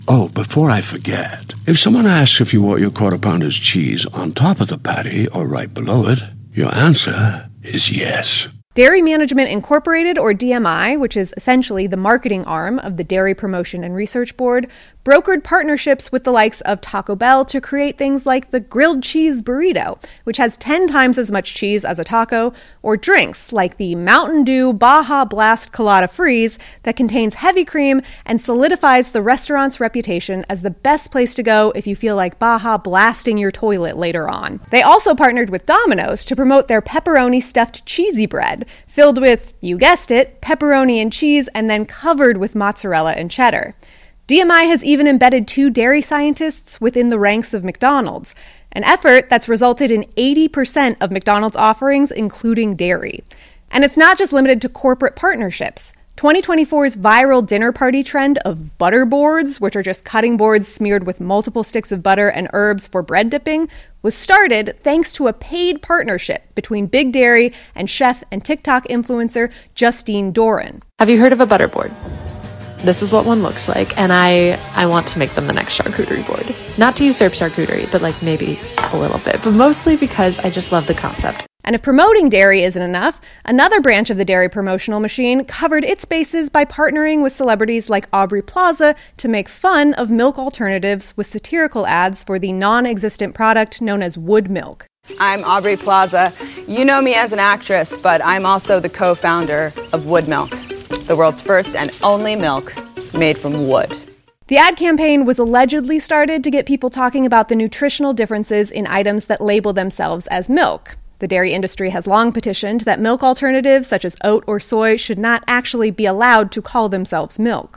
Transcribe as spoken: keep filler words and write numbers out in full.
Oh, before I forget, if someone asks if you want your Quarter Pounder's cheese on top of the patty or right below it, your answer is yes. Dairy Management Incorporated, or D M I, which is essentially the marketing arm of the Dairy Promotion and Research Board, brokered partnerships with the likes of Taco Bell to create things like the grilled cheese burrito, which has ten times as much cheese as a taco, or drinks like the Mountain Dew Baja Blast Colada Freeze that contains heavy cream and solidifies the restaurant's reputation as the best place to go if you feel like Baja blasting your toilet later on. They also partnered with Domino's to promote their pepperoni stuffed cheesy bread, filled with, you guessed it, pepperoni and cheese and then covered with mozzarella and cheddar. D M I has even embedded two dairy scientists within the ranks of McDonald's, an effort that's resulted in eighty percent of McDonald's offerings including dairy. And it's not just limited to corporate partnerships. twenty twenty-four's viral dinner party trend of butter boards, which are just cutting boards smeared with multiple sticks of butter and herbs for bread dipping, was started thanks to a paid partnership between Big Dairy and chef and TikTok influencer Justine Doran. Have you heard of a butter board? This is what one looks like, and I, I want to make them the next charcuterie board. Not to usurp charcuterie, but like maybe a little bit, but mostly because I just love the concept. And if promoting dairy isn't enough, another branch of the dairy promotional machine covered its bases by partnering with celebrities like Aubrey Plaza to make fun of milk alternatives with satirical ads for the non-existent product known as Wood Milk. I'm Aubrey Plaza. You know me as an actress, but I'm also the co-founder of Wood Milk, the world's first and only milk made from wood. The ad campaign was allegedly started to get people talking about the nutritional differences in items that label themselves as milk. The dairy industry has long petitioned that milk alternatives such as oat or soy should not actually be allowed to call themselves milk.